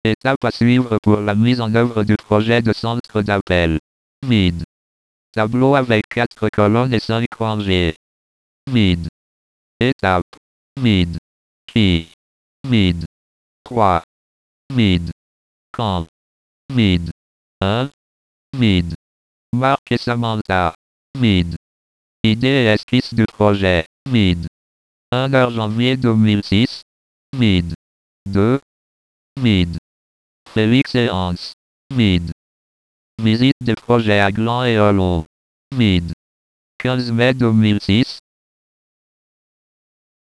Étape à suivre pour la mise en œuvre du projet de centre d'appel. MID. Tableau avec 4 colonnes et 5 rangées. MID. Étape. MID. Qui. MID. 3. MID. Quand. MID. 1. MID. Marc et Samantha. MID. Idée et esquisse du projet. MID. 1 janvier 2006. MID. 2. MID. Félix et Hans. MID. Visite des projets à Gland et Hollon. MID. 15 mai 2006.